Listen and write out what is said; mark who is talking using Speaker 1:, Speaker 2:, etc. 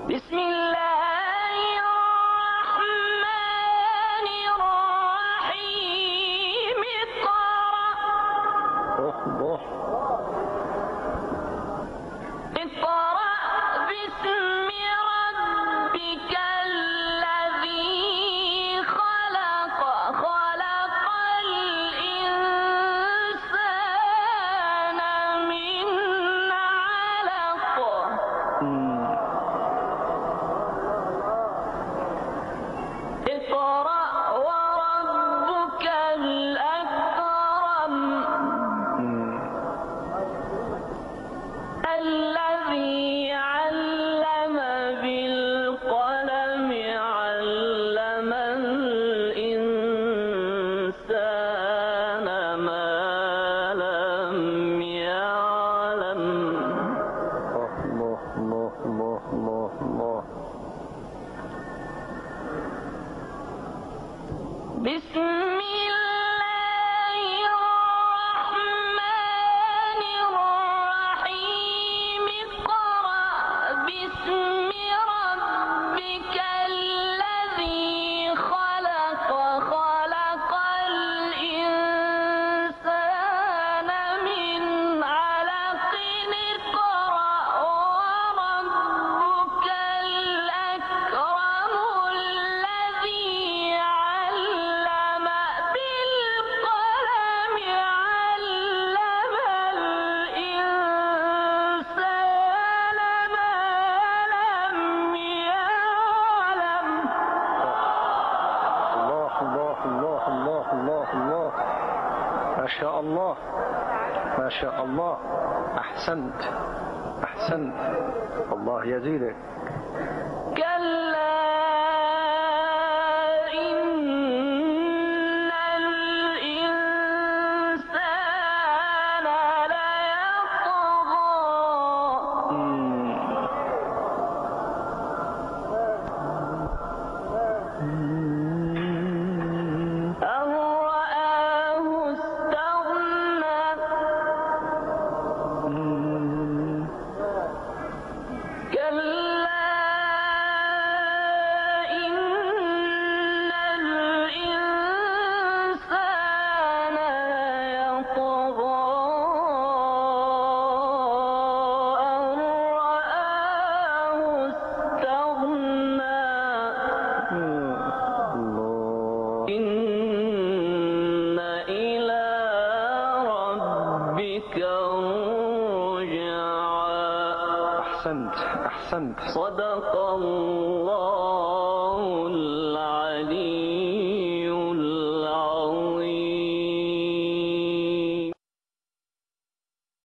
Speaker 1: بسم الله الرحمن الرحيم اقرأ باسم ربك الذي خلق الإنسان من علق اقرأ وربك الأكرم الذي علم بالقلم علم الإنسان ما لم يعلم بسم الله الرحمن الرحيم اقرأ باسم ربك الذي خلق الإنسان من علق اقرأ وربك الأكرم الذي علم بالقلم علم الإنسان ما لم يعلم
Speaker 2: الله ما شاء الله ما شاء الله. أحسنت الله يزيدك.
Speaker 1: كلا إن الإنسان ليطغى أن رآه استغنى كلا إن الإنسان ليطغى أن رآه استغنى إن إلى ربك الرجعى
Speaker 2: أحسنت
Speaker 1: صدق الله